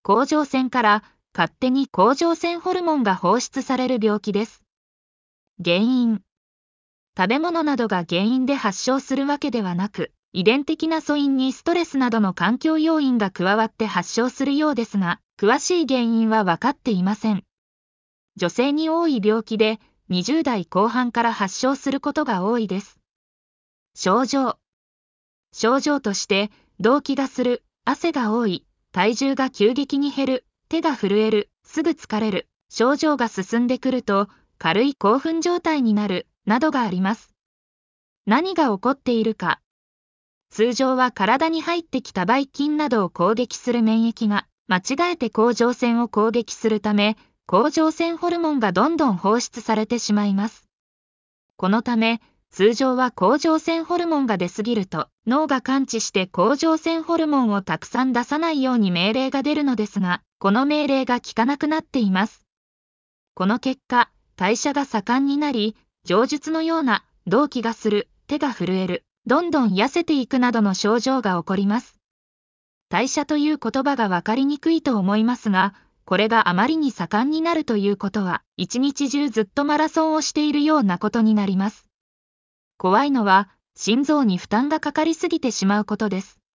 甲状腺から勝手に甲状腺ホルモンが放出される病気です。原因。食べ物などが原因で発症するわけではなく、遺伝的な素因にストレスなどの環境要因が加わって発症するようですが、詳しい原因は分かっていません。女性に多い病気で、20代後半から発症することが多いです。症状。症状として、動悸がする、汗が多い、体重が急激に減る、手が震える、すぐ疲れる、症状が進んでくると、軽い興奮状態になる、などがあります。何が起こっているか。通常は体に入ってきたばい菌などを攻撃する免疫が、間違えて甲状腺を攻撃するため、甲状腺ホルモンがどんどん放出されてしまいます。このため、通常は甲状腺ホルモンが出すぎると、脳が感知して甲状腺ホルモンをたくさん出さないように命令が出るのですが、この命令が効かなくなっています。この結果、代謝が盛んになり、上述のような、動悸がする、手が震える、どんどん痩せていくなどの症状が起こります。代謝という言葉がわかりにくいと思いますが、これがあまりに盛んになるということは、一日中ずっとマラソンをしているようなことになります。怖いのは、心臓に負担がかかりすぎてしまうことです。